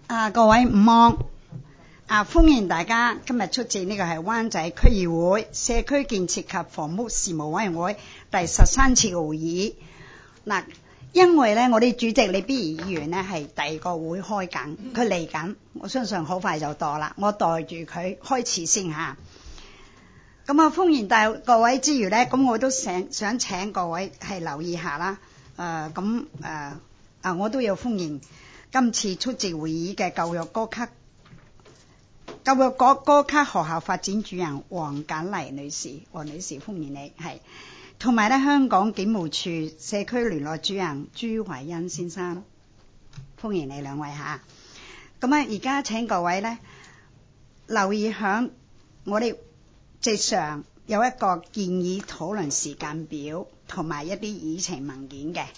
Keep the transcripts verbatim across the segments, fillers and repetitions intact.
啊，各位午安！啊，歡迎大家今日出席呢個係灣仔區議會社區建設及房屋事務委員會第十三次會議。嗱，因為咧我哋主席李必儀議員咧係第二個會開緊，佢嚟緊，我相信好快就到啦。我代住佢開始先嚇。咁啊，歡迎大各位之餘咧，咁我都想想請各位係留意下啦。誒咁誒啊，我都有歡迎今次出席會議嘅教育高級教育局高級學校發展主任黃簡麗女士，黃女士歡迎你，係同埋咧香港警務處社區聯絡主任朱懷恩先生，歡迎你兩位嚇。咁啊，而家請各位咧留意響我哋席上有一個建議討論時間表同埋一啲議程文件嘅。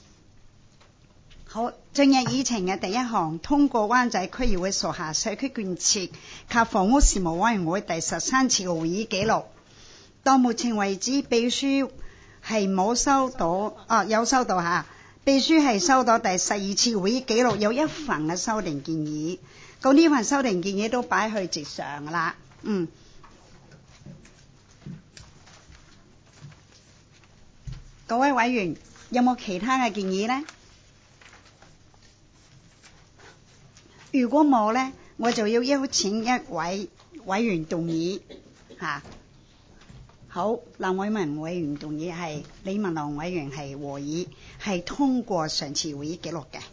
好，進入議程嘅第一項，通過灣仔區議會屬下社區建設及房屋事務委員會第十三次會議記錄。到目前為止，秘書係冇收到，啊有收到嚇，秘書係收到第十二次會議記錄有一份嘅修訂建議，咁呢份修訂建議都擺去席上啦。嗯，各位委員有冇其他嘅建議呢？如果冇呢，我就要邀請一位委員動議嚇、啊。好，林偉文委員動議係李文龍委員係和議，係通過上次會議記錄嘅。